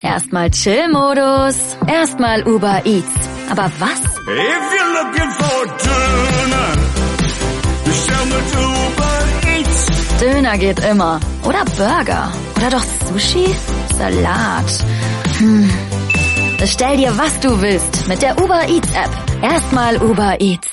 Erstmal Chill-Modus, erstmal Uber Eats. Aber was? If you're looking for Döner, bestell mit Uber Eats. Döner geht immer. Oder Burger. Oder doch Sushi? Salat. Bestell dir, was du willst, mit der Uber Eats App. Erstmal Uber Eats.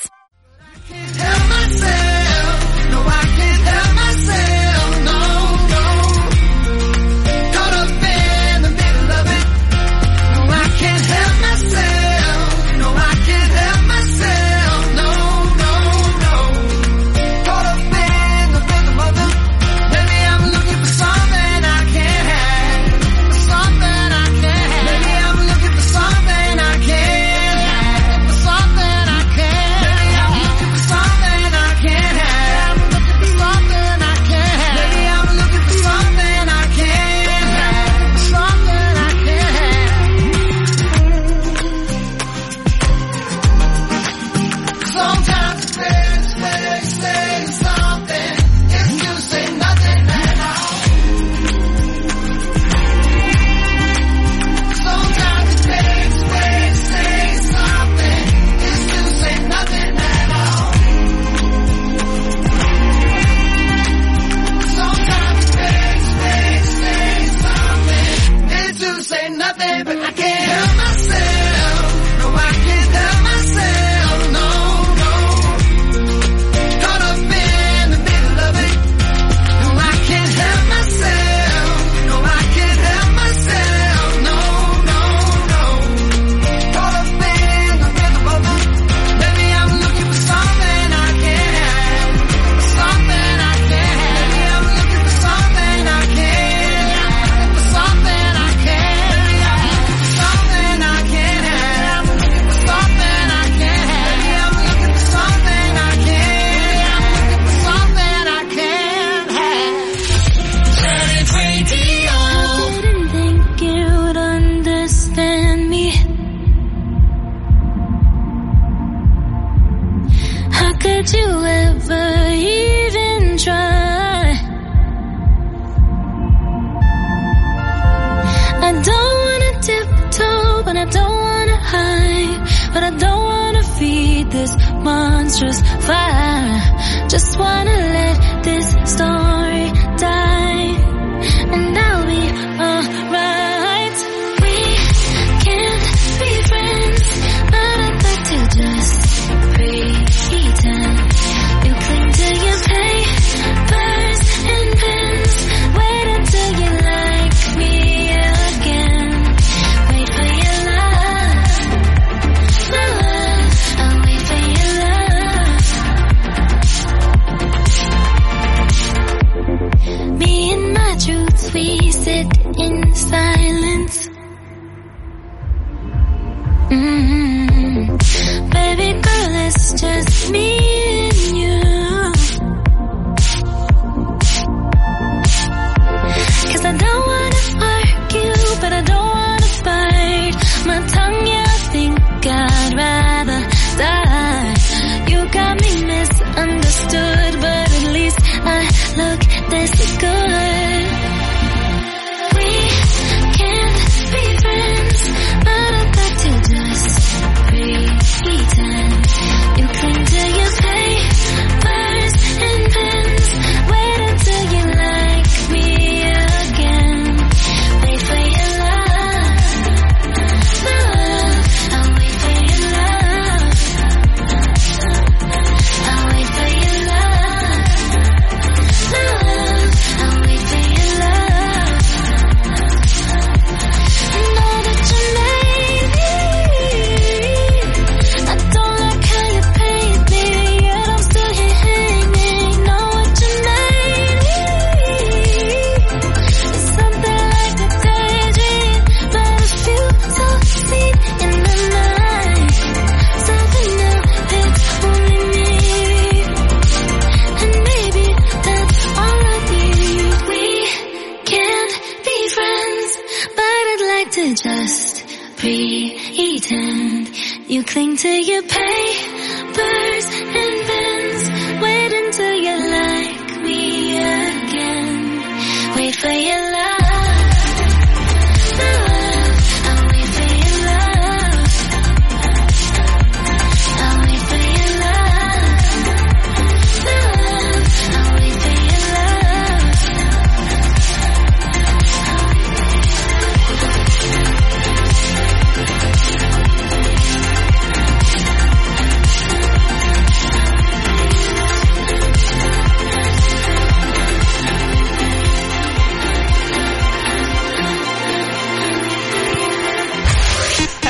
Wait for your love.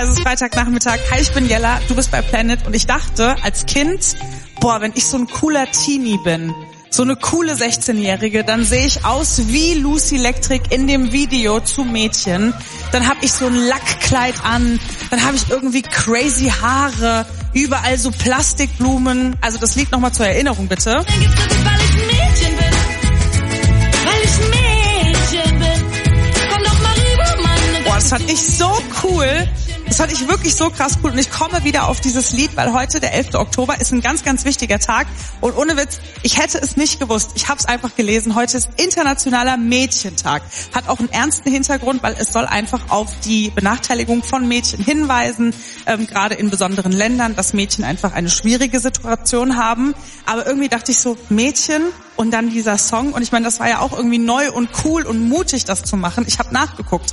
es ist Freitagnachmittag. Hi, ich bin Jella, du bist bei Planet und ich dachte als Kind, wenn ich so ein cooler Teenie bin, so eine coole 16-Jährige, dann sehe ich aus wie Lucy Electric in dem Video zu Mädchen. Dann habe ich so ein Lackkleid an, dann habe ich irgendwie crazy Haare, überall so Plastikblumen. Also das Lied nochmal zur Erinnerung, bitte. Dann gibt's das, weil ich Mädchen bin. Weil ich Mädchen bin. Komm doch mal rüber, Mann. Boah, das fand ich so cool. Das fand ich wirklich so krass cool und ich komme wieder auf dieses Lied, weil heute, der 11. Oktober, ist ein ganz, ganz wichtiger Tag und ohne Witz, ich hätte es nicht gewusst. Ich habe es einfach gelesen. Heute ist Internationaler Mädchentag. Hat auch einen ernsten Hintergrund, weil es soll einfach auf die Benachteiligung von Mädchen hinweisen, gerade in besonderen Ländern, dass Mädchen einfach eine schwierige Situation haben. Aber irgendwie dachte ich so, Mädchen und dann dieser Song und ich meine, das war ja auch irgendwie neu und cool und mutig, das zu machen. Ich habe nachgeguckt.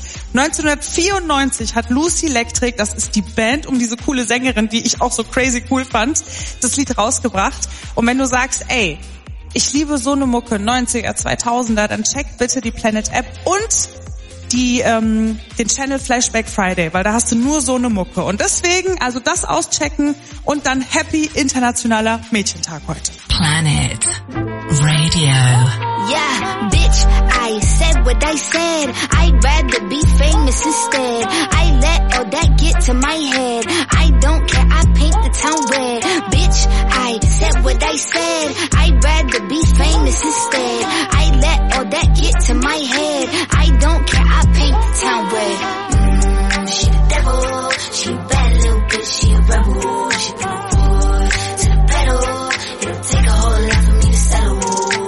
1994 hat Lucy Electric, das ist die Band um diese coole Sängerin, die ich auch so crazy cool fand, das Lied rausgebracht. Und wenn du sagst, ey, ich liebe so eine Mucke, 90er, 2000er, dann check bitte die Planet App und den Channel Flashback Friday, weil da hast du nur so eine Mucke. Und deswegen, also das auschecken und dann Happy Internationaler Mädchentag heute. Planet Radio. Yeah, bitch, I said what I said. I'd rather be famous instead. I let all that get to my head. I don't care, I paint the town red. Bitch, I said what I said. I'd rather be famous instead. I let all that get to my head. I don't care, I paint the town red. She the devil, she a bad little bitch, she a rebel. She put her foot to the pedal. It'll take a whole lot for me to settle.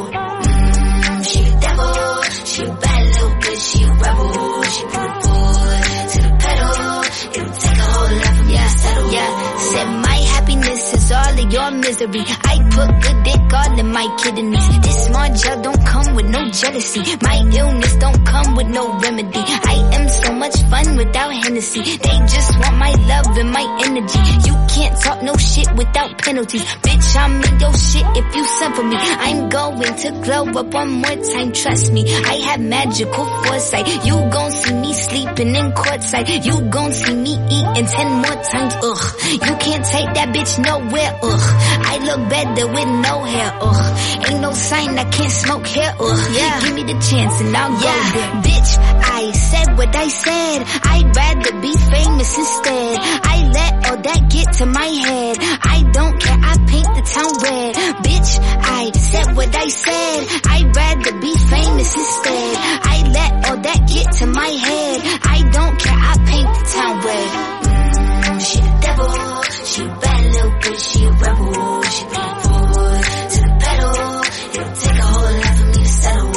She the devil, she a bad little bitch, she a rebel. She put her foot to the pedal. It'll take a whole lot for me to settle. Yeah, said my happiness is all of your misery. I put good dick all in my kidneys. This small gel don't come with no jealousy. My illness don't come with no remedy. I am so much fun without Hennessy. They just want my love and my energy. You can't talk no shit without penalties. Bitch, I'm in your shit if you send for me. I'm going to glow up one more time, trust me. I have magical foresight. You gon' see me sleeping in courtside. You gon' see me eating 10 more times, ugh. You can't take that bitch nowhere, ugh. I look better with no hair, ugh. Ain't no sign I can't smoke hair, ugh. Yeah. Give me the chance and I'll go there. Bitch, I said what I said. I'd rather be famous instead. I let all that get to my head. I don't care, I paint the town red. Bitch, I said what I said. I'd rather be famous instead. I let all that get to my head. I don't care, I paint the town red. She the devil, she a bad little bitch, she a rebel. She put her foot to the pedal. It'll take a whole lot for me to settle.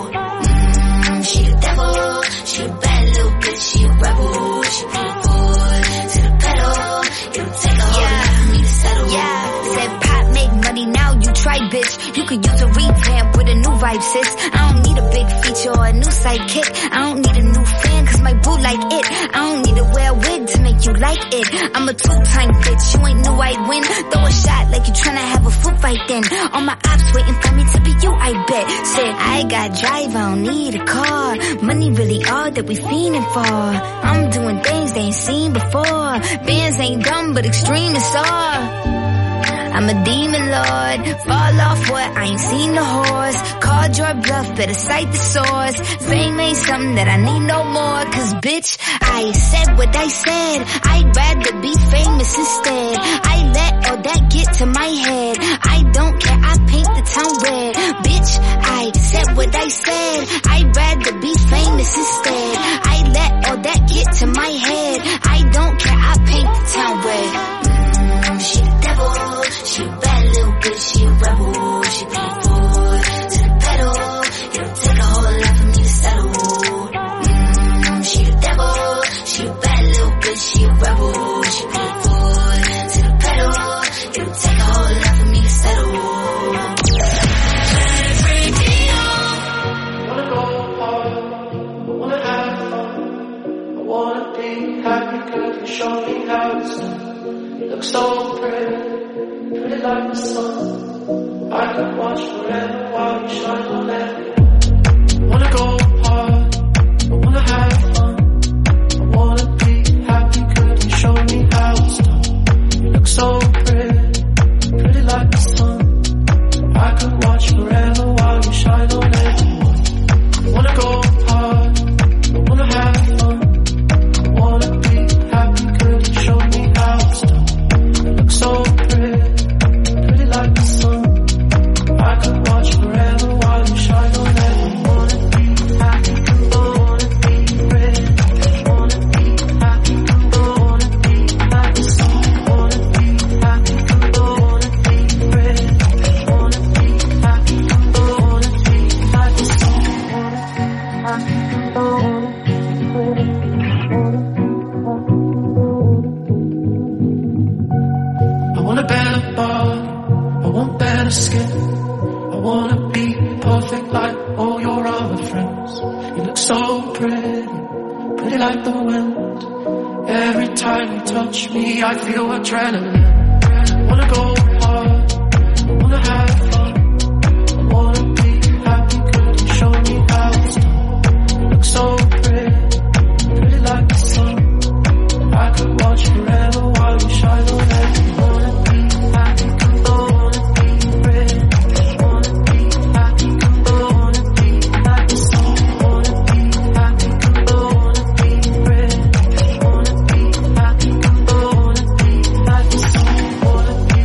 She the devil, she a bad little bitch, she a rebel. She put her foot to the pedal. It'll take a whole lot for me to settle. Yeah, said pop make money, now you try, bitch. You could use a revamp with a new vibe, sis. I don't need a big feature or a new sidekick. I don't need a new fan, cause my boo like it. I don't need to wear a wig to make you like it. I'm a two-time bitch, you ain't knew I'd win. Throw a shot like you tryna have a foot fight then. All my ops waiting for me to be you, I bet. Said, I got drive, I don't need a car. Money really all that we fiending for. I'm doing things they ain't seen before. Bands ain't dumb, but extreme is all. I'm a demon lord, fall off what, I ain't seen the horse. Called your bluff, better cite the source. Fame ain't something that I need no more. Cause bitch, I said what I said. I'd rather be famous instead. I let all that get to my head. I don't care, I paint the town red. Bitch, I said what I said. I'd rather be famous instead. I let all that get to my head. I don't care, I paint the town red. She the devil, she a bad little bitch, she a rebel. She put her foot to the pedal. It'll take a whole lot for me to settle. She the devil, she a bad little bitch, she a rebel. She put her foot to the pedal. It'll take a whole lot for me to settle. I wanna go hard, I wanna have fun, I wanna be happy, girl, you show me how it's done. You look so pretty like the sun. I could watch forever while you shine on everyone. I wanna go hard, I wanna have fun, I wanna be happy, girl, you wind. Every time you touch me, I feel adrenaline. Wanna go hard, wanna have fun. I wanna be happy, could you show me how it's done? Look so pretty, pretty like the sun. I could watch forever while you shine on every. Wanna be happy, could I wanna be pretty. Wanna be happy, could I wanna be like the sun. Wanna be happy, could I wanna be pretty. Wanna be happy, could I wanna be like the sun. Wanna be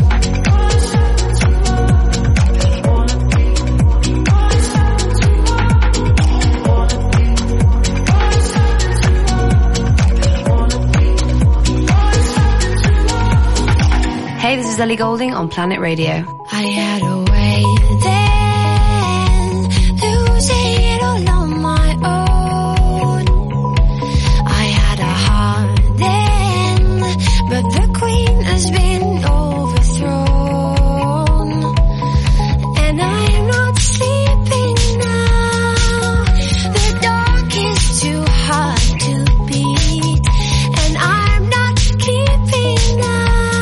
Hey, this is Ellie Goulding on Planet Radio. I had a way then, losing it all on my own. I had a heart then, but the queen has been overthrown. And I am not sleeping now. The dark is too hard to beat, and I'm not keeping now.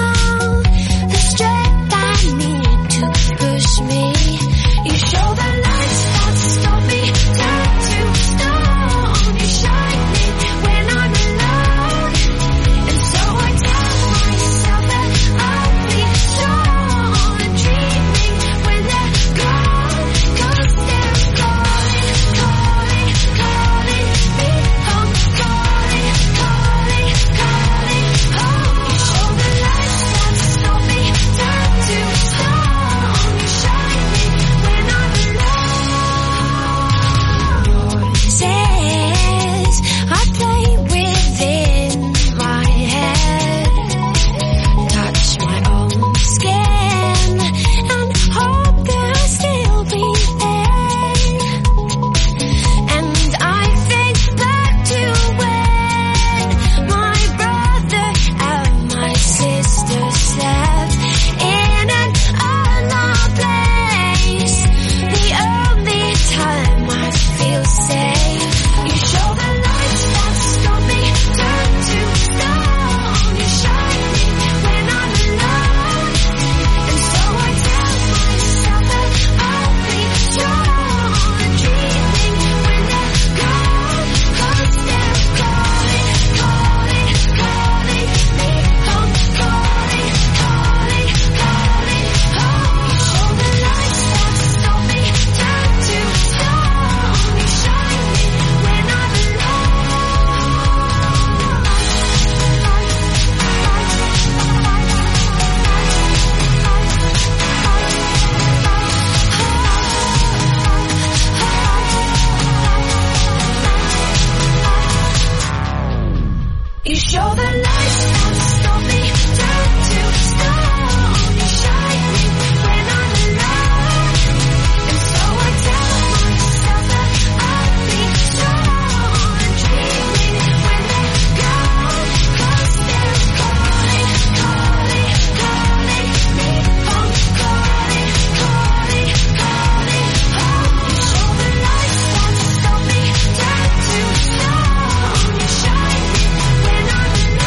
You show the lights that stop me, turn to stone. You shine me when I'm alone, and so I tell myself that I'll be strong and dreaming when they're gone, 'cause they're calling, calling, calling me home, calling, calling, calling home. You show the lights that stop me, turn to stone. You shine me when I'm alone. Says I play within my head, touch my own skin, and hope that I'll still be there. And I think back to when my brother and my sister slept in an unknown place. The only time I feel safe. You show the lights that stop me, turn to stone. You shine me when I'm alone, and so I tell myself that I'll be strong and dreaming when they're gone, 'cause they're calling, calling, calling me home, calling, calling, calling home. You show the lights that stop me, turn to stone. You shine me when I'm You show the lights that stop me, turn to stone. You shine me when I'm alone, and so I tell myself that I'll be strong and dreaming when they're gone, 'cause they're calling, calling, calling me home, calling, calling, calling home. You show the lights that stop me, turn to stone. You shine me when I'm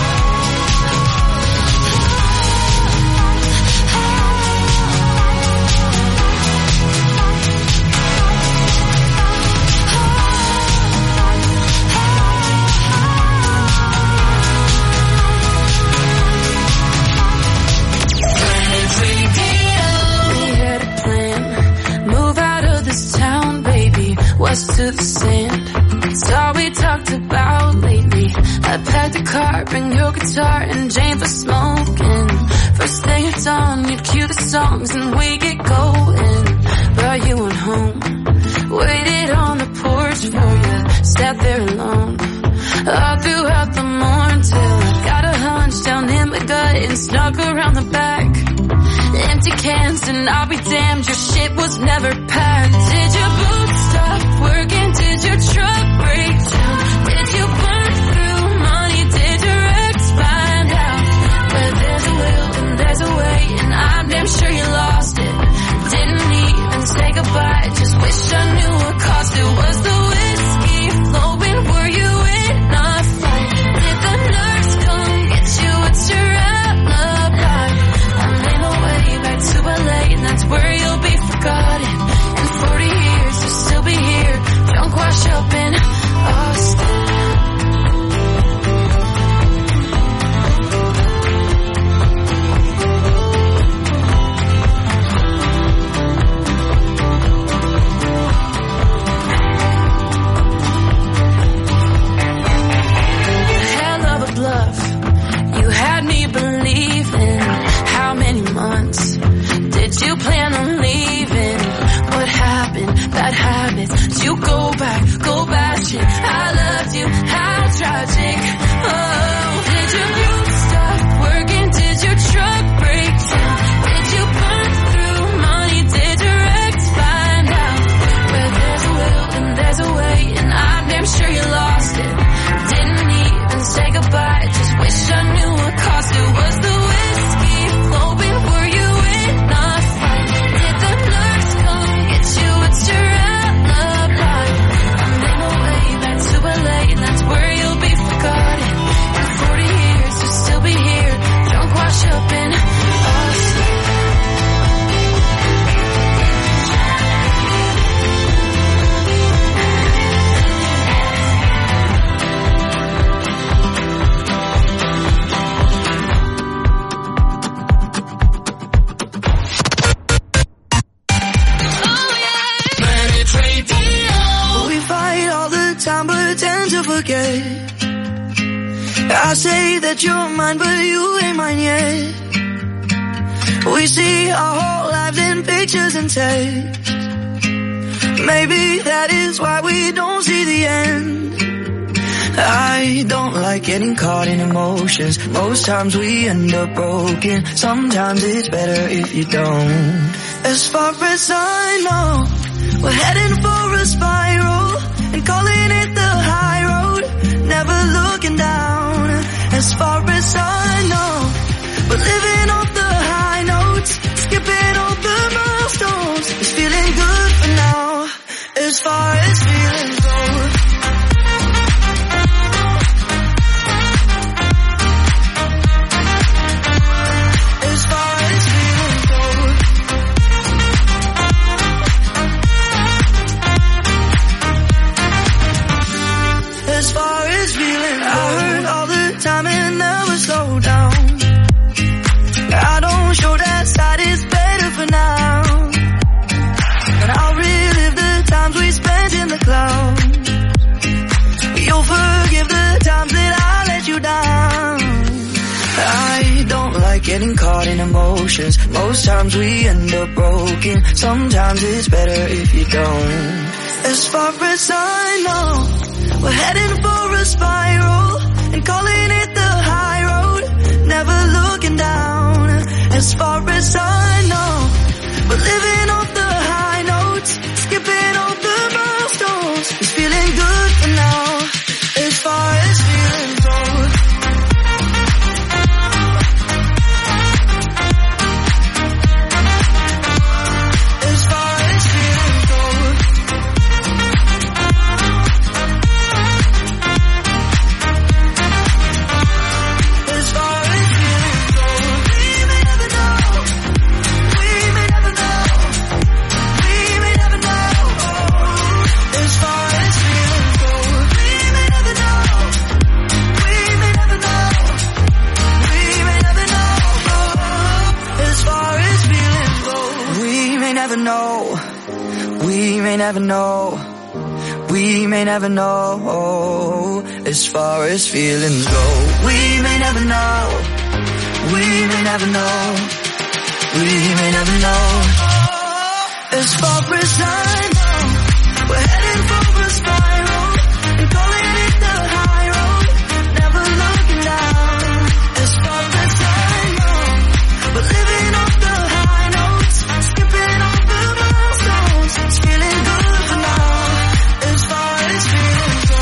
We had a plan, move out of this town, baby, west to the sand. It's all we talked about lately. I packed the car, bring your guitar, and Jane for smoking. First thing at dawn, you'd cue the songs and we get going. Brought you on home, waited on the porch for you, sat there alone. All throughout the morning till I got a hunch down in my gut and snuck around the back. Empty cans and I'll be damned, your shit was never packed. Did your boots stop working? Did your truck break down? Did you burn through money? Did your ex find out? Where there's a will and there's a way, and I'm damn sure you lost it. Didn't even say goodbye, just wish I knew what cost it. Was the whiskey flowing? Were you in a fight? say that you're mine, but you ain't mine yet. We see our whole lives in pictures and text. Maybe that is why we don't see the end. I don't like getting caught in emotions. Most times we end up broken. Sometimes it's better if you don't. As far as I know, we're heading for a spiral and calling it the high road, never looking down. As far as I know, we're living off the high notes, skipping all the milestones. It's feeling good for now, as far as feelings go. As far as feeling, I heard all the time and never slow down. I don't show that side, it's better for now. And I'll relive the times we spent in the clouds. You'll forgive the times that I let you down. I don't like getting caught in emotions. Most times we end up broken. Sometimes it's better if you don't. As far as I know, we're heading for a spiral and calling it the high road, never looking down. As far as I know, we're living off the high notes, skipping all the milestones. It's feeling good for now, as far as feelings go. We may never know, we may never know, as far as feelings go. We may never know, we may never know, we may never know, as far as I know, we're heading for a spiral and calling it the high road, never looking down. As far as I know, we're living off the high notes, skipping all the milestones. It's feeling good for now, as far as feelings go.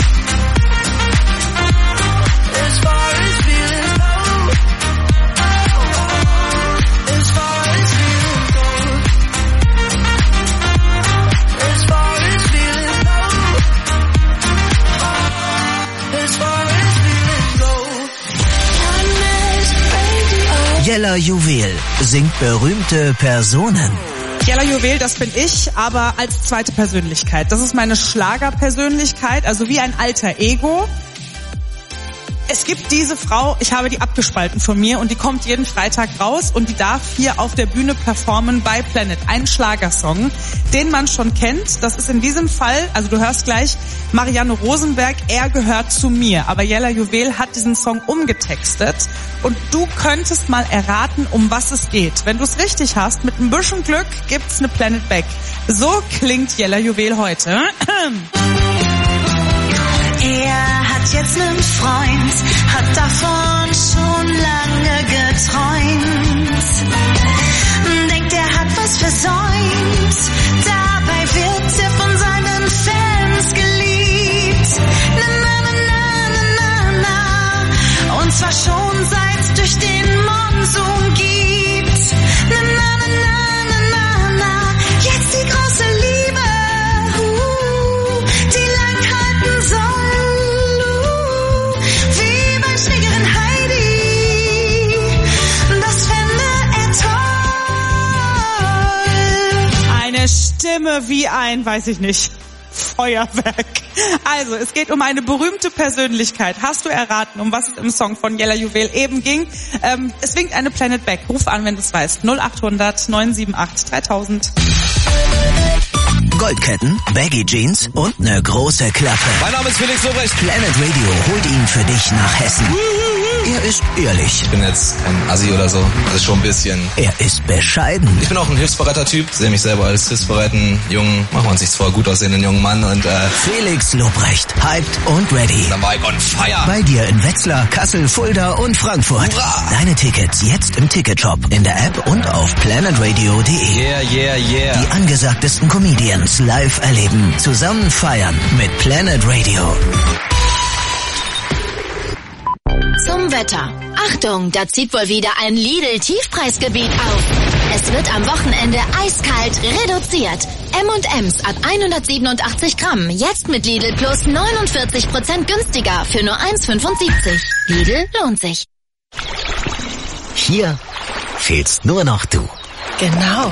As far as feelings go. As far as feelings go. As far as feelings go. As far as feelings go. Jella Juwel singt berühmte Personen. Jella Juwel, das bin ich, aber als zweite Persönlichkeit. Das ist meine Schlagerpersönlichkeit, also wie ein alter Ego. Es gibt diese Frau, ich habe die abgespalten von mir und die kommt jeden Freitag raus und die darf hier auf der Bühne performen bei Planet. Ein Schlagersong, den man schon kennt. Das ist in diesem Fall, also du hörst gleich, Marianne Rosenberg, er gehört zu mir. Aber Jella Juwel hat diesen Song umgetextet und du könntest mal erraten, um was es geht. Wenn du es richtig hast, mit ein bisschen Glück gibt's eine Planet Back. So klingt Jella Juwel heute. Er hat jetzt nen Freund, hat davon schon lange geträumt. Denkt, er hat was versäumt, dabei wird er von seinen Fans geliebt. Na, na, na, na, na, na, na. Und zwar schon seit es durch den Monsun gibt. Na, na, na, na, na, na, na. Jetzt die große Liebe, die lang halten soll. Stimme wie ein, weiß ich nicht, Feuerwerk. Also, es geht um eine berühmte Persönlichkeit. Hast du erraten, um was es im Song von Jella Juwel eben ging? Es winkt eine Planet Back. Ruf an, wenn du es weißt. 0800 978 3000. Goldketten, Baggy Jeans und eine große Klappe. Mein Name ist Felix Lobrecht. Planet Radio holt ihn für dich nach Hessen. Er ist ehrlich. Ich bin jetzt kein Assi oder so. Das ist schon ein bisschen. Er ist bescheiden. Ich bin auch ein hilfsbereiter Typ. Sehe mich selber als hilfsbereiten jungen, machen wir uns nichts vor, gut aussehenden jungen Mann. Und Felix Lobrecht, hyped und ready. Dann war ich on fire. Bei dir in Wetzlar, Kassel, Fulda und Frankfurt. Hurra! Deine Tickets jetzt im Ticketshop, in der App und auf planetradio.de. Yeah, yeah, yeah. Die angesagtesten Comedians live erleben. Zusammen feiern mit Planet Radio. Zum Wetter. Achtung, da zieht wohl wieder ein Lidl-Tiefpreisgebiet auf. Es wird am Wochenende eiskalt reduziert. M&M's ab 187 Gramm. Jetzt mit Lidl Plus 49% günstiger für nur 1,75. Lidl lohnt sich. Hier fehlst nur noch du. Genau.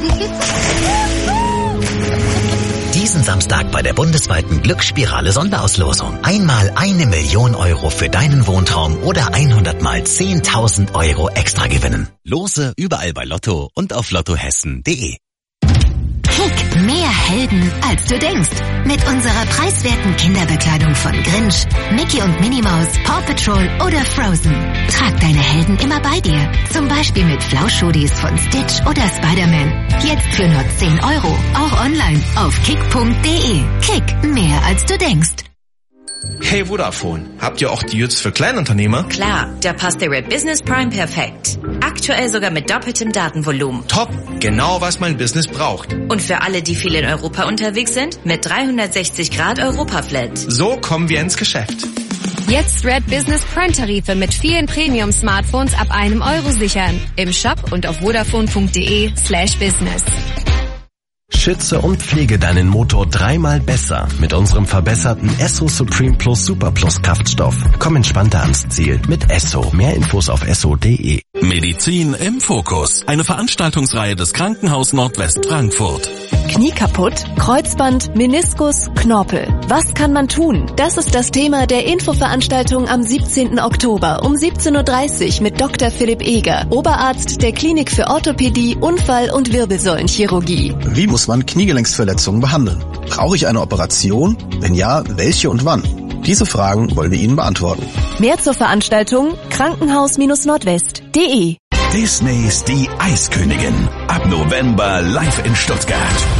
Diesen Samstag bei der bundesweiten Glücksspirale Sonderauslosung. Einmal 1 Million Euro für deinen Wohntraum oder 100 mal 10.000 Euro extra gewinnen. Lose überall bei Lotto und auf lottohessen.de. Kick, mehr Helden, als du denkst. Mit unserer preiswerten Kinderbekleidung von Grinch, Mickey und Minnie Maus, Paw Patrol oder Frozen. Trag deine Helden immer bei dir. Zum Beispiel mit Flauschhoodies von Stitch oder Spider-Man. Jetzt für nur 10 Euro. Auch online auf kick.de. Kick, mehr als du denkst. Hey Vodafone, habt ihr auch Deals für Kleinunternehmer? Klar, da passt der Red Business Prime perfekt. Aktuell sogar mit doppeltem Datenvolumen. Top, genau was mein Business braucht. Und für alle, die viel in Europa unterwegs sind, mit 360 Grad Europa-Flat. So kommen wir ins Geschäft. Jetzt Red Business Prime-Tarife mit vielen Premium-Smartphones ab €1 sichern. Im Shop und auf vodafone.de/business. Schütze und pflege deinen Motor 3-mal besser mit unserem verbesserten Esso Supreme Plus Super Plus Kraftstoff. Komm entspannter ans Ziel mit Esso. Mehr Infos auf esso.de. Medizin im Fokus. Eine Veranstaltungsreihe des Krankenhaus Nordwest Frankfurt. Knie kaputt, Kreuzband, Meniskus, Knorpel. Was kann man tun? Das ist das Thema der Infoveranstaltung am 17. Oktober um 17:30 Uhr mit Dr. Philipp Eger, Oberarzt der Klinik für Orthopädie, Unfall- und Wirbelsäulenchirurgie. Wie muss man Kniegelenksverletzungen behandeln? Brauche ich eine Operation? Wenn ja, welche und wann? Diese Fragen wollen wir Ihnen beantworten. Mehr zur Veranstaltung krankenhaus-nordwest.de. Disneys Die Eiskönigin. Ab November live in Stuttgart.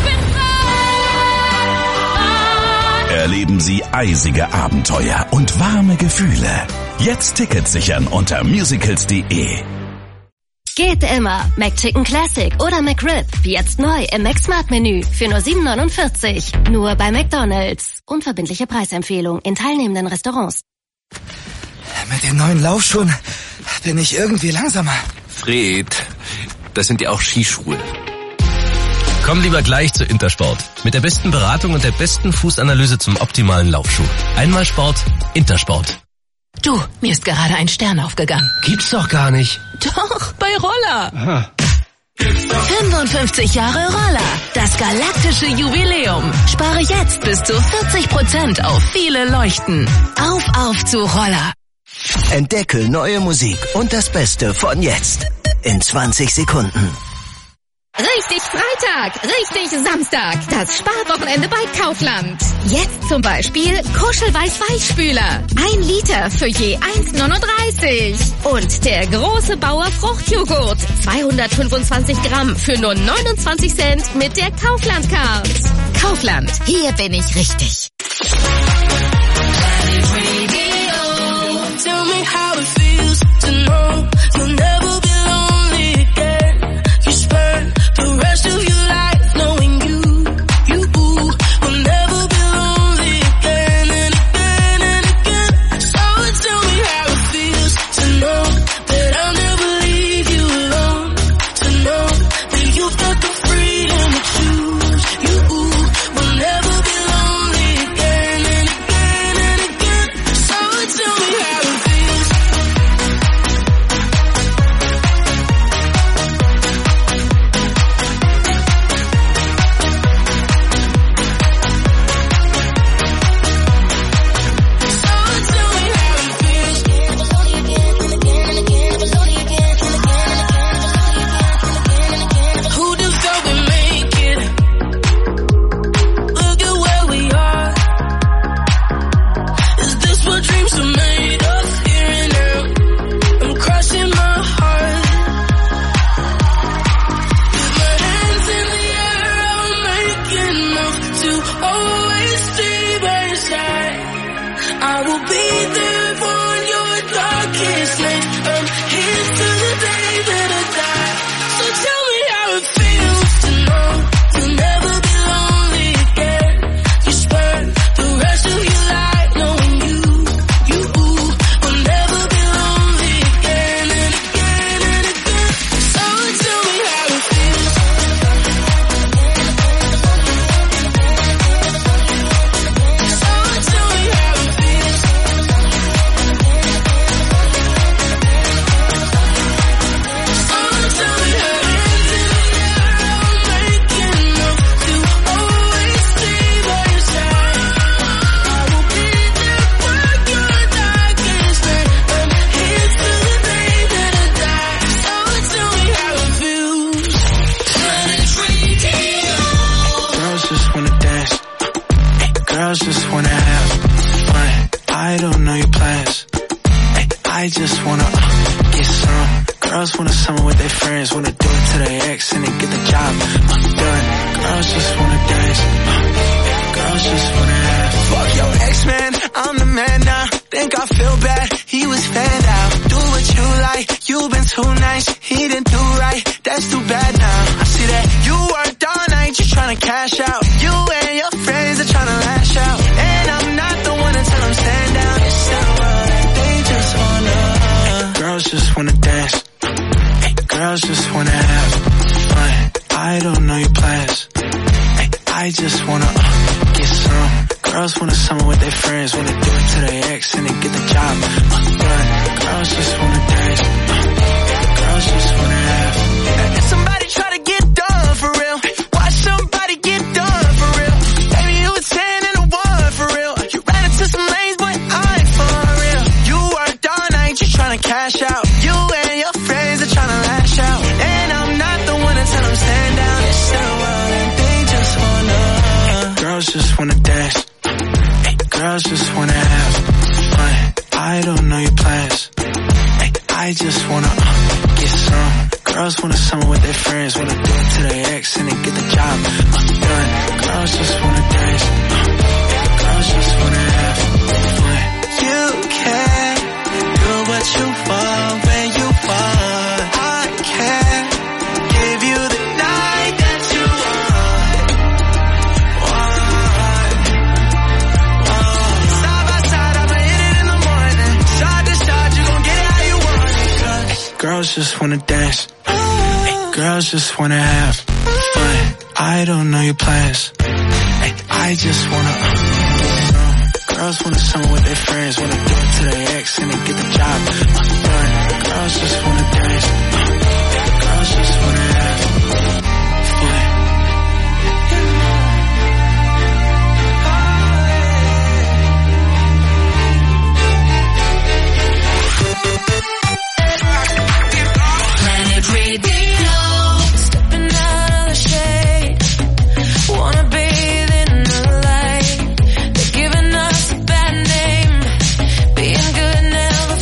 Erleben Sie eisige Abenteuer und warme Gefühle. Jetzt Tickets sichern unter musicals.de. Geht immer. McChicken Classic oder McRib. Jetzt neu im McSmart-Menü für nur 7,49. Nur bei McDonald's. Unverbindliche Preisempfehlung in teilnehmenden Restaurants. Mit den neuen Laufschuhen bin ich irgendwie langsamer. Fred, das sind ja auch Skischuhe. Komm lieber gleich zu Intersport. Mit der besten Beratung und der besten Fußanalyse zum optimalen Laufschuh. Einmal Sport, Intersport. Du, mir ist gerade ein Stern aufgegangen. Gibt's doch gar nicht. Doch, bei Roller. Aha. 55 Jahre Roller. Das galaktische Jubiläum. Spare jetzt bis zu 40% auf viele Leuchten. Auf zu Roller. Entdecke neue Musik und das Beste von jetzt. In 20 Sekunden. Richtig Freitag, richtig Samstag. Das Sparwochenende bei Kaufland. Jetzt zum Beispiel Kuschelweiß-Weichspüler. 1 Liter für je 1,39. Und der große Bauer Fruchtjoghurt. 225 Gramm für nur 29 Cent mit der Kaufland-Card. Kaufland, hier bin ich richtig. Tell me how it feels to know you'll never be lonely again. You spend the rest of your life knowing you will never be lonely again and again and again. So tell me how it feels to know that I'll never leave you alone. To know that you've got the freedom to choose. You will never be lonely again and again. I just wanna get some. Girls wanna summer with their friends, wanna do it to their ex and then get the job done. Girls just wanna dance. Girls just wanna have. Fuck your ex, man, I'm the man now. Think I feel bad, he was fanned out. Do what you like, you been too nice. He didn't do right, that's too bad now. I see that you worked all night, you tryna cash out. You and your friends are tryna lash out. And I'm not the one to tell them stand down. It's the world and they just wanna. Girls just wanna dance. Hey, girls just wanna have fun. I don't know your plans. Hey, I just wanna get some. Girls wanna summer with their friends, wanna do it to their ex and then get the job done. Girls just wanna dance. Girls just wanna have. If somebody try to get done for real, watch somebody get done for real. Baby, you a 10 and a 1 for real. You ran into some lanes, but I ain't for real. You worked all night, you tryna cash out. You and your friends are tryna lash out. And I'm not the one to tell them stand down. It's the world and they just wanna. Girls just wanna dance. Hey, girls just wanna have fun. I don't know your plans. Hey, I just wanna get some. Girls wanna summer with their friends, wanna do it to their ex and then get the job done. Girls just wanna dance. Girls just wanna have fun. You can do what you want when you want. I can give you the night that you want. Side by side, I'ma hit it in the morning. Side to side, you gon' get it how you want it. Girls just wanna dance. Hey, girls just wanna have fun. I don't know your plans. Hey, I just wanna girls wanna summer with their friends, wanna do it to their ex and then get the job done. Girls just wanna dance. Girls just wanna have fun. Planet Radio. Stepping out of the shade. Wanna bathe in the light. They're giving us a bad name. Being good never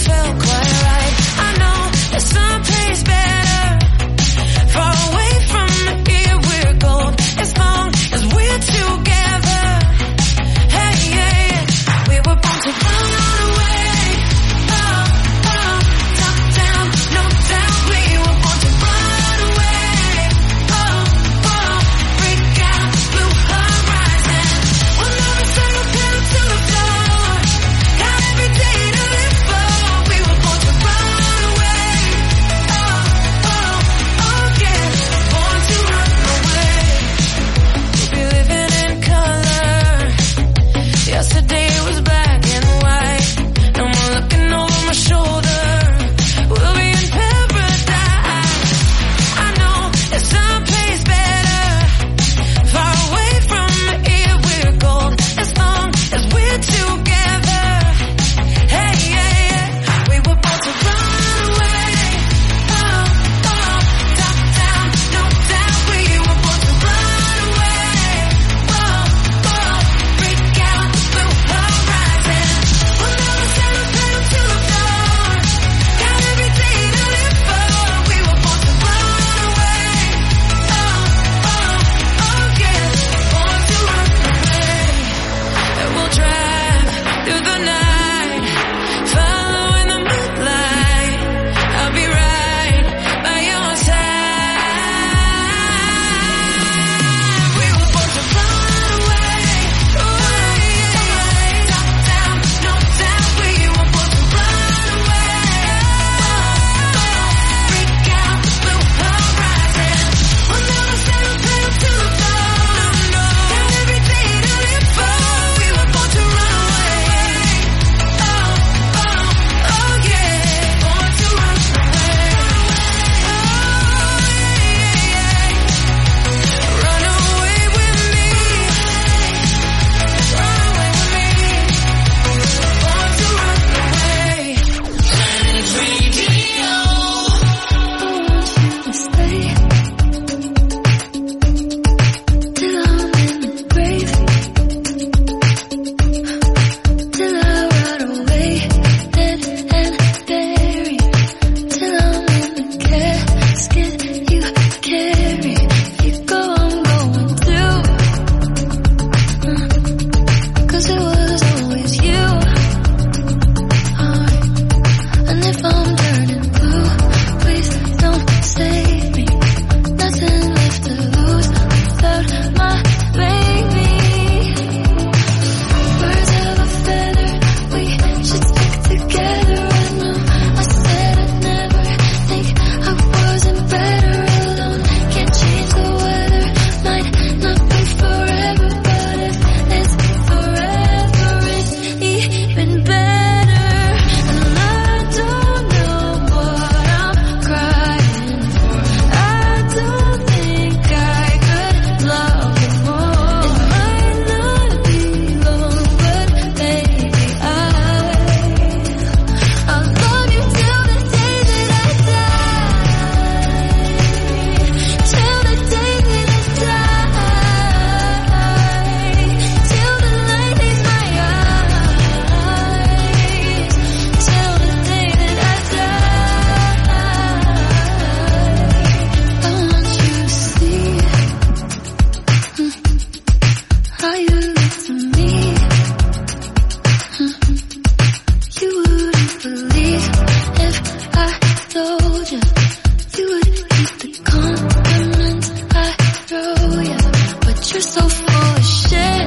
if I told you you would keep the compliments I throw you, but you're so full of shit.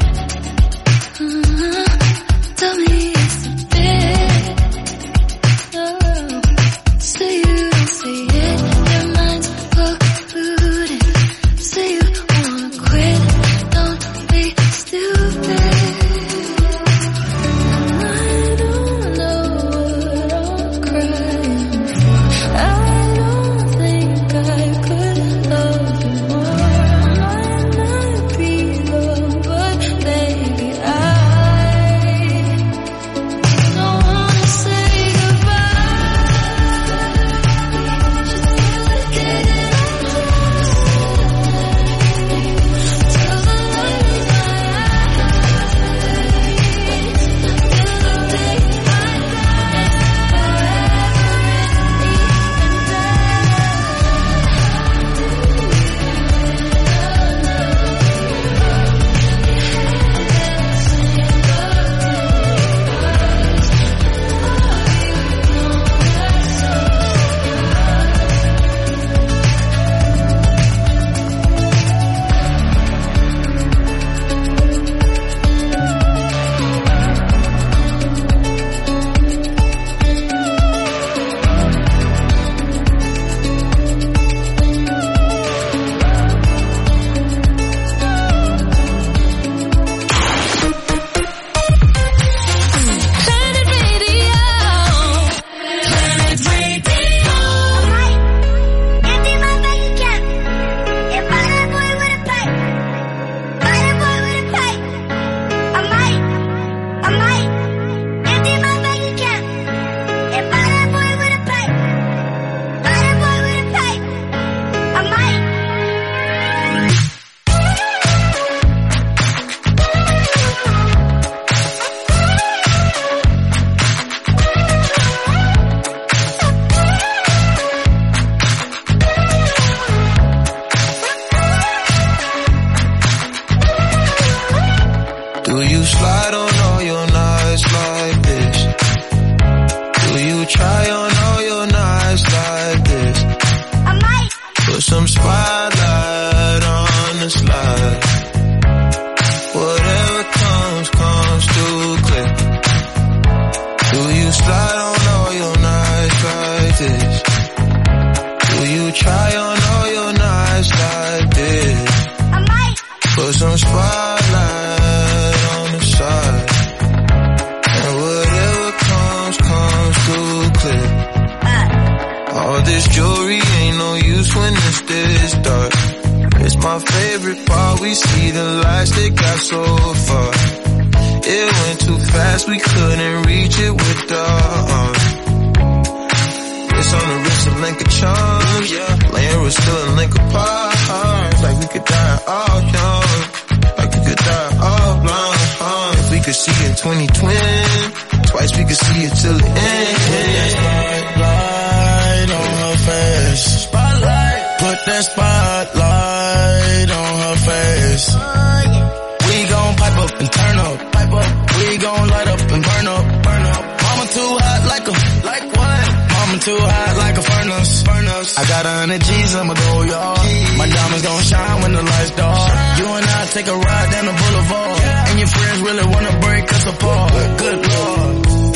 Tell me it's a bit. No, say you don't say it. Your mind's polluted. Say you wanna quit. Don't be stupid. I don't know what I'm crying for. I don't think I could love you more. I might be low, but baby I don't wanna say goodbye. Just get it till the light in my Do you slide on all your nights like this? Do you try on all your nights like this? I might. Put some spotlight on the slide. Whatever comes too quick. Do you slide on all your nights like this? Do you try on all your nights like this? I might. Put some spotlight on the side. And whatever comes too quick. All this jewelry ain't no use when it's this dark. It's my favorite part, we see the lights that got so far. It went too fast, we couldn't reach it with the arms. It's on the wrist, a link of charms, yeah. Laying we're still a link apart. Like we could die all young, like we could die all blind. If we could see in 2020, twice we could see it till the end. Spotlight on her face. Spotlight. Put that spotlight on her face. We gon' pipe up and turn up. Pipe up. We gon' light up and burn up. Burn up. Mama too hot like what? Mama too hot like a furnace. I got 100 G's, I'ma go, y'all. My diamonds gon' shine when the lights dark. You and I take a ride down the boulevard. And your friends really wanna break us apart. Good Lord.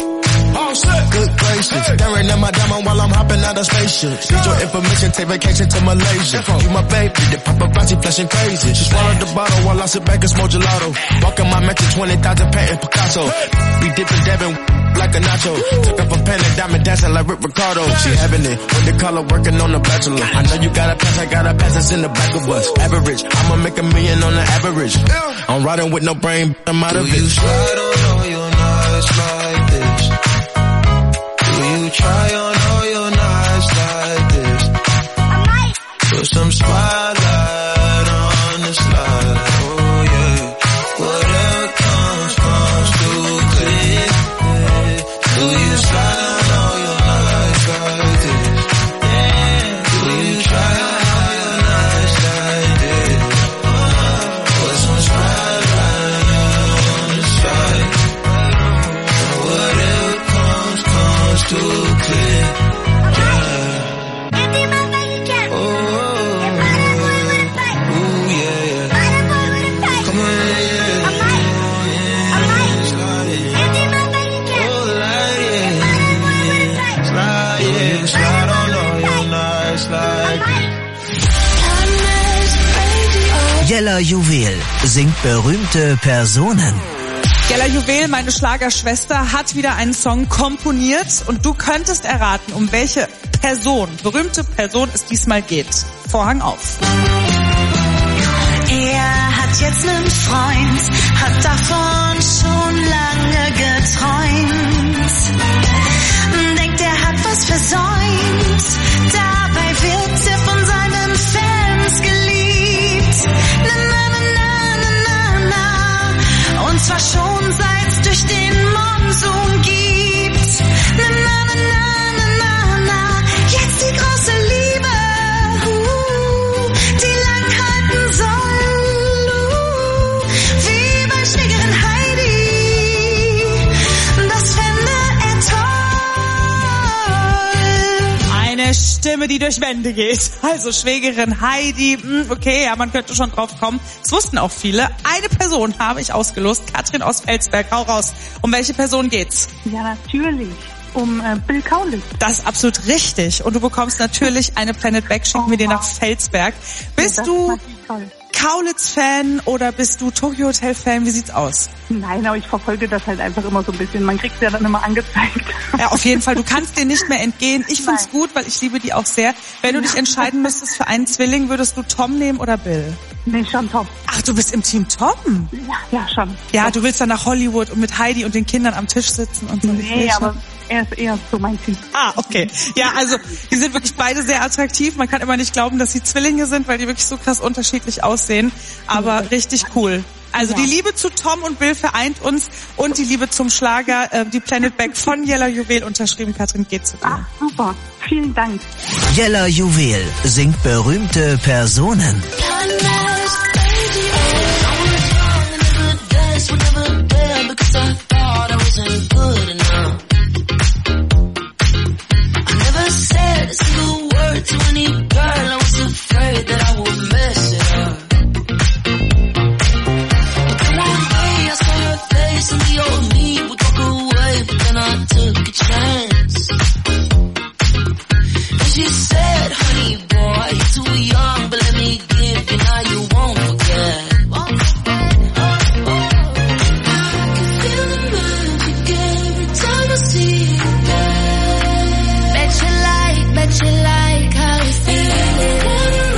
Good gracious. Staring at my diamond while I'm hopping out of spaceship. Need your information, take vacation to Malaysia. You my baby, the paparazzi flashing crazy. She swallowed the bottle while I sit back and smoke gelato. Walking my mansion, 20,000 painting Picasso. Be dipping, dabbing like a nacho. Took up a pen and diamond dancing like Rick Ricardo. She having it with the color working on the bachelor. I know you got a pass, I got a pass that's in the back of us. Average, I'ma make $1 million on the average. I'm riding with no brain, I'm out of it. Do you slide on all your nights like this? Do you try on all your nights like this? I might. Put some spotlight on the slide. Oh yeah. Whatever comes too quick. Do you slide on all your nights like this? Do you try on all your nights like this? Put some spotlight on the side. Whatever comes too quick. can slide on all your nights like this. Jella Juwel singt berühmte Personen. Jella Juwel, meine Schlagerschwester, hat wieder einen Song komponiert und du könntest erraten, um welche berühmte Person es diesmal geht. Vorhang auf. Er hat jetzt einen Freund, hat davon schon lange geträumt. Denkt, er hat was versäumt, dabei wird er von seinen Fans geliebt. Na, na, na, na, na, na. Und zwar schon seit es durch den Monsun gibt. Na, na, na, na, na, na. Jetzt die große Liebe, die lang halten soll. Wie bei Schwägerin Heidi, das fände er toll. Eine Stimme, die durch Wände geht. Also Schwägerin Heidi, okay, ja, man könnte schon drauf kommen. Das wussten auch viele. Eine Person habe ich ausgelost. Katrin aus Felsberg, hau raus. Um welche Person geht's? Ja, natürlich. Um Bill Kaulitz. Das ist absolut richtig. Und du bekommst natürlich eine Planet Bag, schicken wir dir nach Felsberg. Bist du Kaulitz-Fan oder bist du Tokyo Hotel-Fan? Wie sieht's aus? Nein, aber ich verfolge das halt einfach immer so ein bisschen. Man kriegt's ja dann immer angezeigt. Ja, auf jeden Fall. Du kannst dir nicht mehr entgehen. Ich find's gut, weil ich liebe die auch sehr. Wenn du dich entscheiden müsstest für einen Zwilling, würdest du Tom nehmen oder Bill? Nee, schon Tom. Ach, du bist im Team Tom? Ja, schon. Ja, du willst dann nach Hollywood und mit Heidi und den Kindern am Tisch sitzen und so. Nee, aber er ist eher so mein Team. Ah, okay. Ja, also die sind wirklich beide sehr attraktiv. Man kann immer nicht glauben, dass sie Zwillinge sind, weil die wirklich so krass unterschiedlich aussehen. Aber richtig cool. Also die Liebe zu Tom und Bill vereint uns und die Liebe zum Schlager, die Planet Bag von Jella Juwel unterschrieben. Katrin, geht zu dir. Ach, super. Vielen Dank. Jella Juwel singt berühmte Personen. Said a single word to any girl, I was afraid that I would mess it up. But one day I saw her face and the old me would walk away, but then I took a chance. And she said, honey boy, you're too young, but let me give you, now you won't forget. I can feel the magic every time I see you again. Bet you like how you feel it.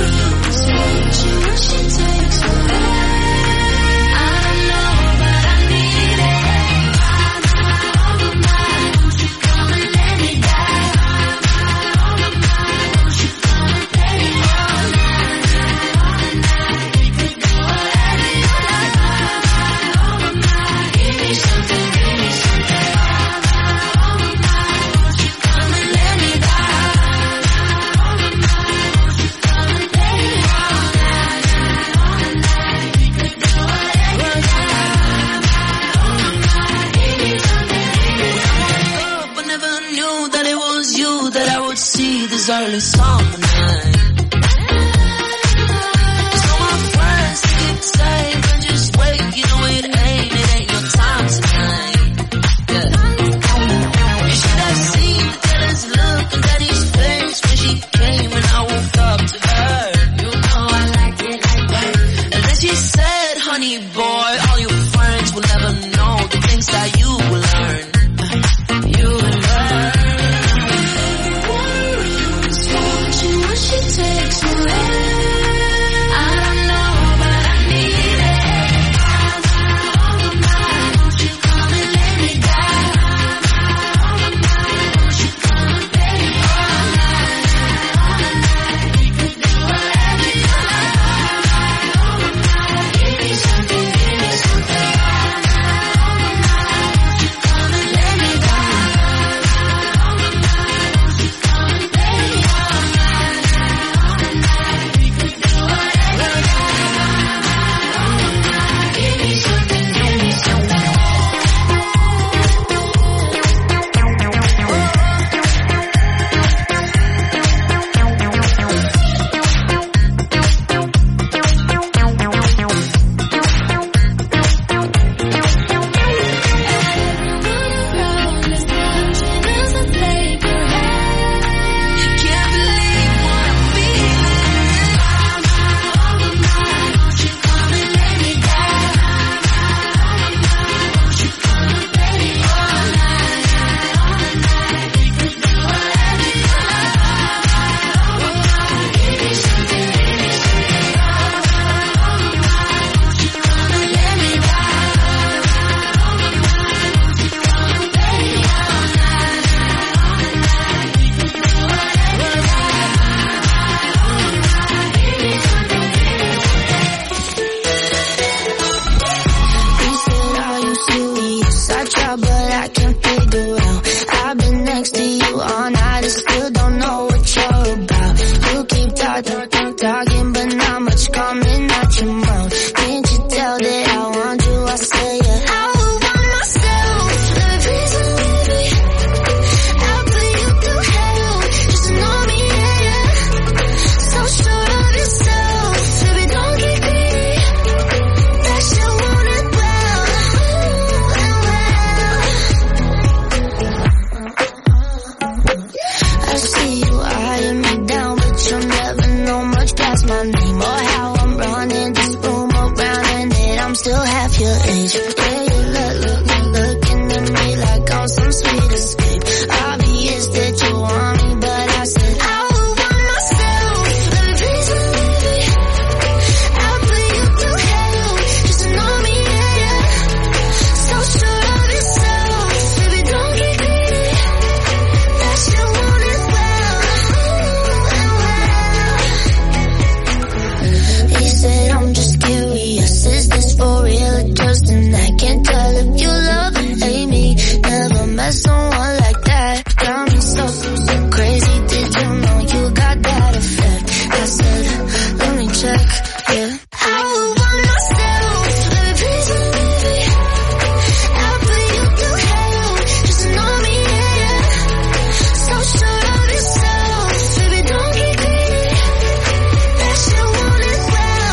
What she takes away. I don't know, but I need it. Oh my, won't you come and let me die? Oh my, won't you come and play me all night? We could go ahead and all night. Oh my, give me something, give me something. Oh my, won't you come and let me die? See this early summer night. So my friends keep saying, don't just wait, you know it ain't your time tonight. Yeah. You should have seen the jealous look on Daddy's face when she came and I woke up to her. You know I like it like that. And then she said, honey boy, all your friends will never know the things that you will learn. You will learn. She takes away. I don't know, but I need but still don't know what you're about. You keep talking, but not much coming out your mouth. Can't you tell that I want you? I say it. I want myself. The reason baby, I'll put you through hell. Just know me, yeah. So sure of yourself, baby, don't get greedy. That you want it well, I see you eyeing me down, but you'll never know much past my name or how I'm running this room around, and that I'm still half your age. Yeah, you looking at me like I'm some sweet escape. Obvious that you want me, but I said I would want myself. The reason baby, I'll put you through hell. Just know me, yeah. So sure of yourself, baby, don't get greedy. That you want it well. He said I'm just curious, is this for real or just an act? Can't tell if you love or hate me. Never met someone like that. Got me so crazy. Did you know you got that effect? I said, let me check, yeah. I would want myself. The reason baby, I'll put you through hell. Just know me, yeah. So sure of yourself, baby, don't get greedy. That you want it well.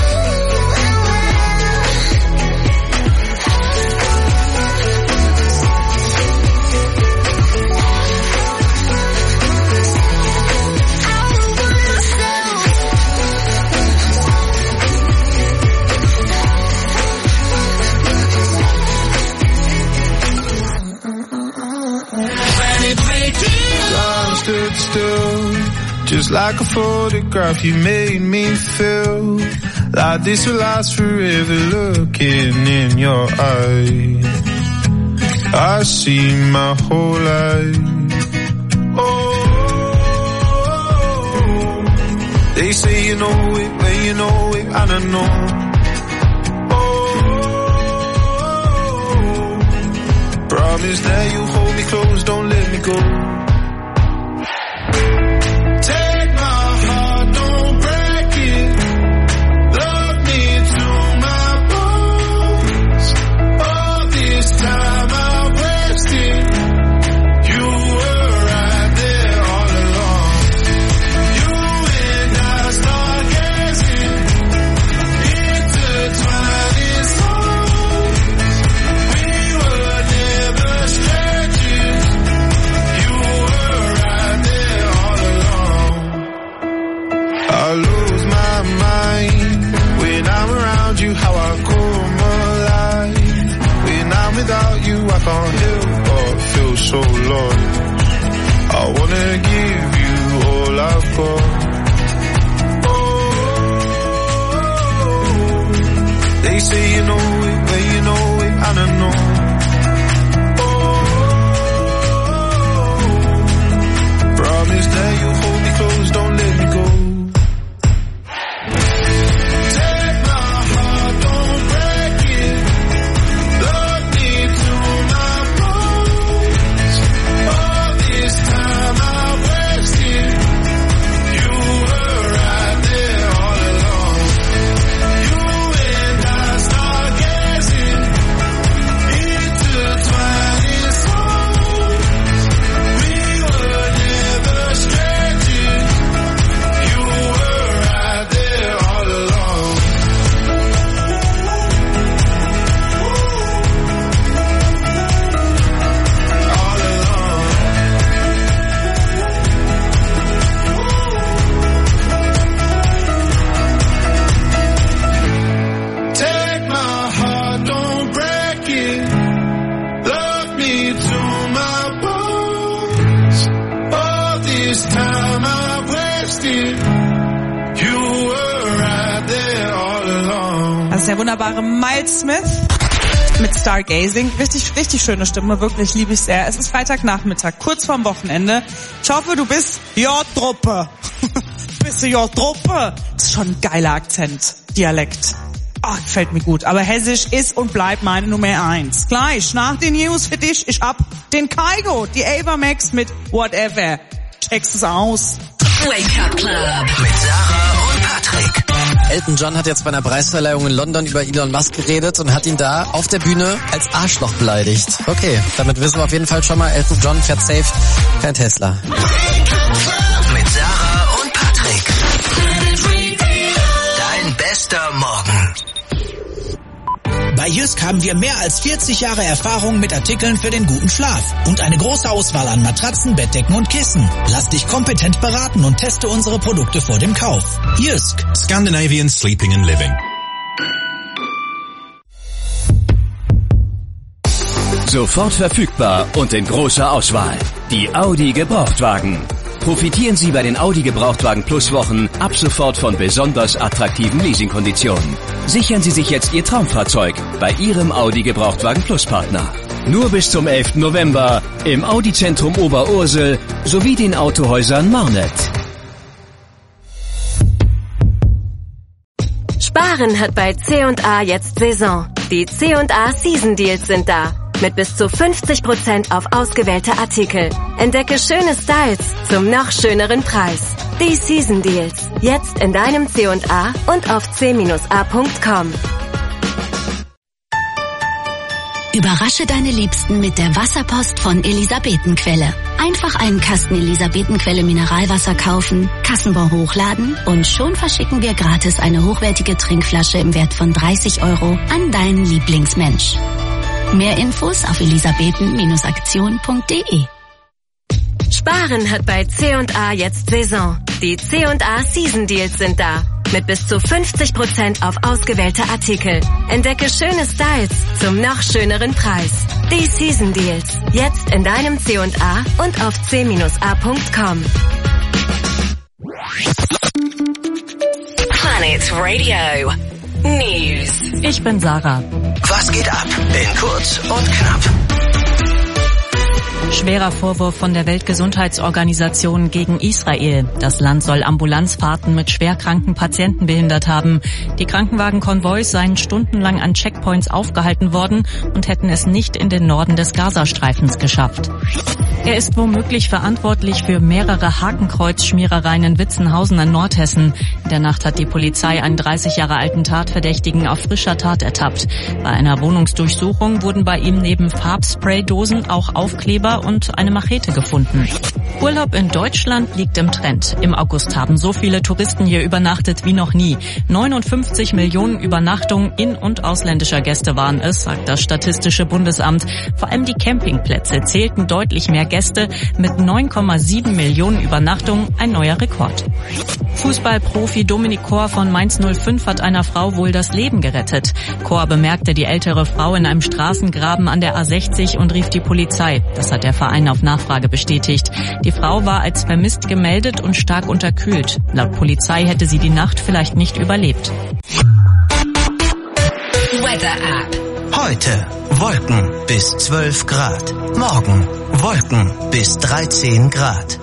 Time stood still, just like a photograph. You made me feel like this will last forever. Looking in your eyes, I see my whole life. Oh, they say you know it, but you know it, I don't know. Promise that you hold me close, don't let me go. Take my heart, don't break it. Love me to my bones. All this time I wasted. You were right there all along. You and I start gazing, intertwined in songs. We were never strangers. You were right there all along. I lose my mind when I'm around you, how I come alive. When I'm without you, I can't help but feel so lost. I wanna give you all I've got. Oh, they say you know it, but you know it, I don't know. Promise that you hold me close, don't let me go. Take my heart, don't break it. Love me to my bones. All this time I wasted. You were right there all along. You and I start gazing, intertwined in songs. We were never strangers. You were right there all along. All along. Take my heart, don't break it. Love me to my bones. All this time I wasted. You were right there all along. Das ist der wunderbare Miles Smith mit Stargazing. Richtig schöne Stimme, wirklich liebe ich sehr. Es ist Freitagnachmittag, kurz vorm Wochenende. Ich hoffe, du bist J-Truppe. Bist du J-Truppe? Das ist schon ein geiler Akzent, Dialekt. Ach, gefällt mir gut. Aber Hessisch ist und bleibt meine Nummer 1. Gleich nach den News für dich, ich hab den Kaigo, die Ava Max mit Whatever. Hex ist aus. Wake Up Club mit Sarah und Patrick. Elton John hat jetzt bei einer Preisverleihung in London über Elon Musk geredet und hat ihn da auf der Bühne als Arschloch beleidigt. Okay, damit wissen wir auf jeden Fall schon mal, Elton John fährt safe kein Tesla. Wake Up Club mit Sarah und Patrick. Dein bester Morgen. Bei Jysk haben wir mehr als 40 Jahre Erfahrung mit Artikeln für den guten Schlaf und eine große Auswahl an Matratzen, Bettdecken und Kissen. Lass dich kompetent beraten und teste unsere Produkte vor dem Kauf. Jysk. Scandinavian Sleeping and Living. Sofort verfügbar und in großer Auswahl. Die Audi Gebrauchtwagen. Profitieren Sie bei den Audi Gebrauchtwagen Plus Wochen ab sofort von besonders attraktiven Leasingkonditionen. Sichern Sie sich jetzt Ihr Traumfahrzeug bei Ihrem Audi Gebrauchtwagen Plus Partner. Nur bis zum 11. November im Audi Zentrum Oberursel sowie den Autohäusern Marnet. Sparen hat bei C&A jetzt Saison. Die C&A Season Deals sind da. Mit bis zu 50% auf ausgewählte Artikel. Entdecke schöne Styles zum noch schöneren Preis. Die Season Deals. Jetzt in deinem C&A und auf c-a.com. Überrasche deine Liebsten mit der Wasserpost von Elisabetenquelle. Einfach einen Kasten Elisabetenquelle Mineralwasser kaufen, Kassenbon hochladen und schon verschicken wir gratis eine hochwertige Trinkflasche im Wert von 30 € an deinen Lieblingsmensch. Mehr Infos auf elisabethen-aktion.de. Sparen hat bei C&A jetzt Saison. Die C&A Season Deals sind da. Mit bis zu 50% auf ausgewählte Artikel. Entdecke schöne Styles zum noch schöneren Preis. Die Season Deals. Jetzt in deinem C&A und auf c-a.com. Planet Radio News. Ich bin Sarah. Was geht ab? In kurz und knapp. Schwerer Vorwurf von der Weltgesundheitsorganisation gegen Israel. Das Land soll Ambulanzfahrten mit schwerkranken Patienten behindert haben. Die Krankenwagenkonvois seien stundenlang an Checkpoints aufgehalten worden und hätten es nicht in den Norden des Gazastreifens geschafft. Er ist womöglich verantwortlich für mehrere Hakenkreuzschmierereien in Witzenhausen in Nordhessen. In der Nacht hat die Polizei einen 30 Jahre alten Tatverdächtigen auf frischer Tat ertappt. Bei einer Wohnungsdurchsuchung wurden bei ihm neben Farbspraydosen auch Aufkleber und eine Machete gefunden. Urlaub in Deutschland liegt im Trend. Im August haben so viele Touristen hier übernachtet wie noch nie. 59 Millionen Übernachtungen in- und ausländischer Gäste waren es, sagt das Statistische Bundesamt. Vor allem die Campingplätze zählten deutlich mehr Gäste mit 9,7 Millionen Übernachtungen, ein neuer Rekord. Fußballprofi Dominik Kor von Mainz 05 hat einer Frau wohl das Leben gerettet. Kor bemerkte die ältere Frau in einem Straßengraben an der A60 und rief die Polizei. Das hat der Verein auf Nachfrage bestätigt. Die Frau war als vermisst gemeldet und stark unterkühlt. Laut Polizei hätte sie die Nacht vielleicht nicht überlebt. Weather App. Heute Wolken bis 12 Grad. Morgen Wolken bis 13 Grad.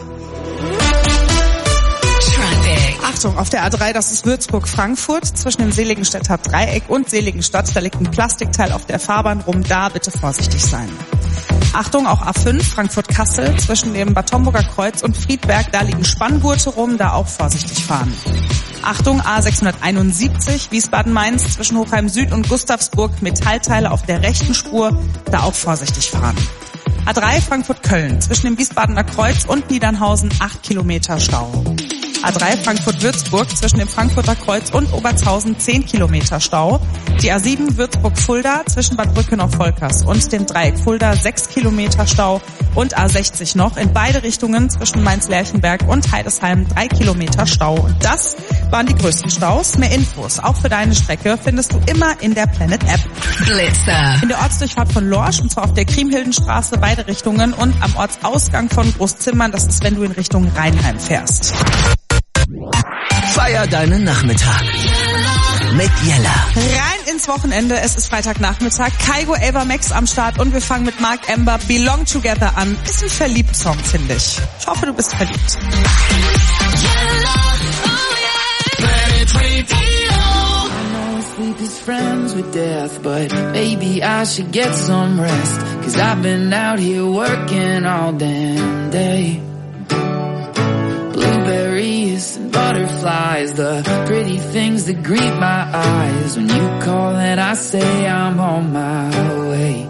Achtung, auf der A3, das ist Würzburg-Frankfurt, zwischen dem Seligenstädter Dreieck und Seligenstadt, da liegt ein Plastikteil auf der Fahrbahn rum, da bitte vorsichtig sein. Achtung, auch A5, Frankfurt-Kassel, zwischen dem Bad Homburger Kreuz und Friedberg, da liegen Spanngurte rum, da auch vorsichtig fahren. Achtung, A671, Wiesbaden-Mainz, zwischen Hochheim Süd und Gustavsburg, Metallteile auf der rechten Spur, da auch vorsichtig fahren. A3, Frankfurt-Köln, zwischen dem Wiesbadener Kreuz und Niedernhausen, 8 Kilometer Stau. A3 Frankfurt-Würzburg, zwischen dem Frankfurter Kreuz und Obertshausen 10 Kilometer Stau. Die A7 Würzburg-Fulda zwischen Bad Brücke-Volkers und dem Dreieck Fulda 6 Kilometer Stau. Und A60 noch in beide Richtungen zwischen Mainz-Lerchenberg und Heidesheim 3 Kilometer Stau. Und das waren die größten Staus. Mehr Infos, auch für deine Strecke, findest du immer in der Planet App. Blitzer. In der Ortsdurchfahrt von Lorsch, und zwar auf der Kriemhildenstraße, beide Richtungen, und am Ortsausgang von Großzimmern, das ist, wenn du in Richtung Rheinheim fährst. Feier deinen Nachmittag mit Jella. Rein ins Wochenende, es ist Freitagnachmittag. Kygo, Ava Max am Start und wir fangen mit Mark Ember Belong Together an. Ist ein Verliebt-Song, finde ich. Ich hoffe, du bist verliebt. Sleep is friends with death, but maybe I should get some rest, 'cause I've been out here working all damn day. butterflies, the pretty things that greet my eyes. When you call and I say I'm on my way.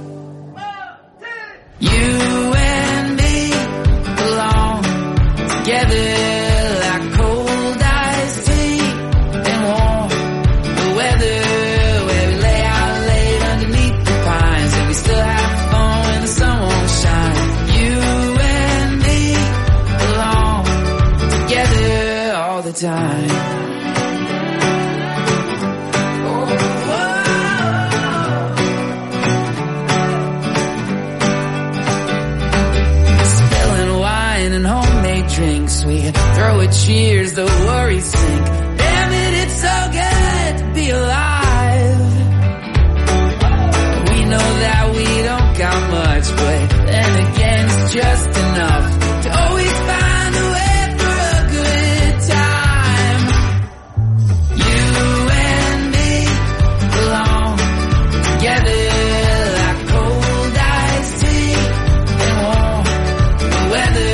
You and me belong together like cold iced tea and warm the weather, where we lay out late underneath the pines and we still have fun when the sun won't shine. You and me belong together all the time. Drinks, we throw a cheers, the worries sink. Damn it, it's so good to be alive. We know that we don't got much, but then again it's just enough to always find a way for a good time. You and me belong together like cold iced tea and warm the weather.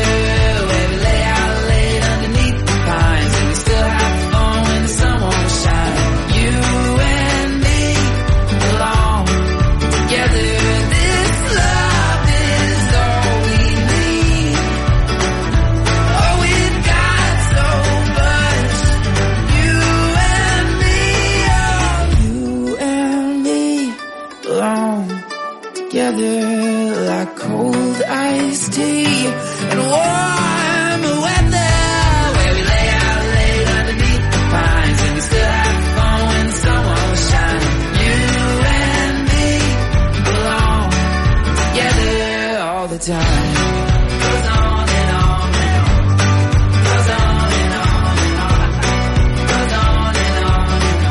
Together like cold iced tea and warm weather, where we lay out late underneath the pines and we still have fun when the sun won't shine. You and me belong together all the time. Goes on and on and on. Goes on and on and on. Goes on and on and on.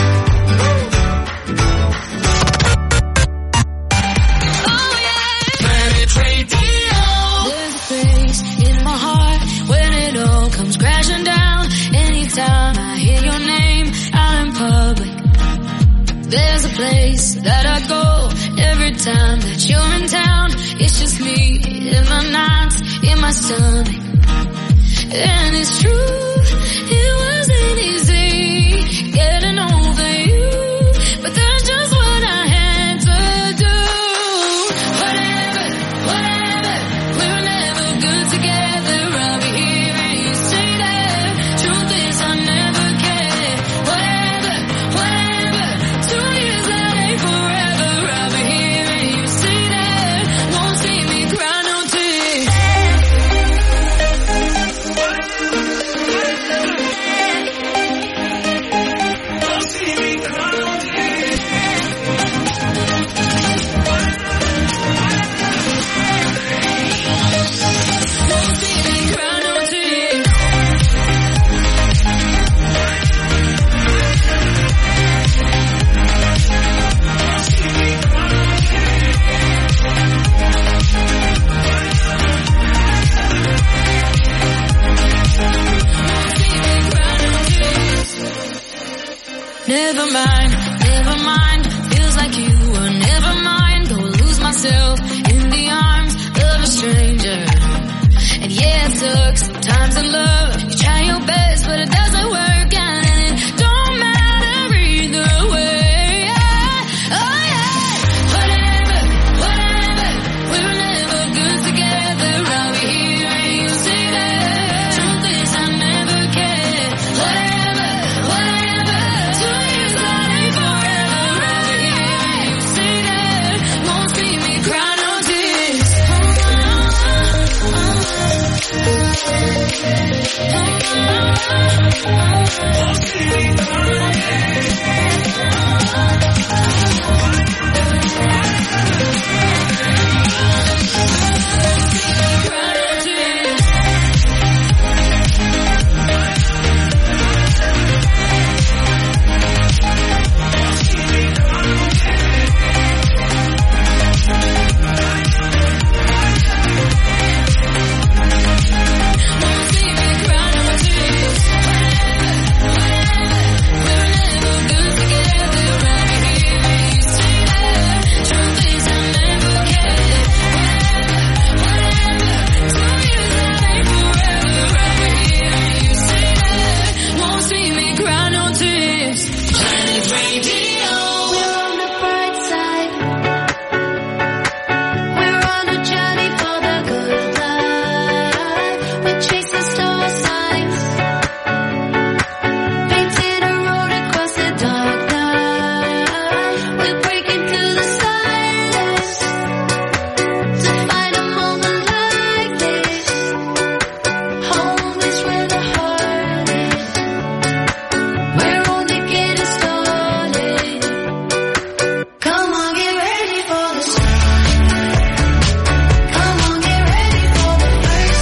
Crashing down anytime I hear your name out in public. There's a place that I go every time that you're in town. It's just me in the nights in my stomach. And it's true, it wasn't easy getting over you, but that's just what I had to do. Whatever, we were never good together. I'll be here and you say that. Truth is I never cared. Whatever, 2 years that ain't forever. I'll be here and you say that. Won't see me cry no tears. Won't see me cry no tears. Won't see me cry no tears. Never mind, feels like you were never mine. Go lose myself in the arms of a stranger. And yeah, it sucks sometimes in love. You try your best, but it doesn't work out, and it don't matter either way. Oh yeah, whatever, we were never good together. I'll be here and you say that. Truth is I never cared. Whatever, 2 years that ain't forever. I'll be here and you say that. Won't see me cry no tears. Won't see me cry no tears.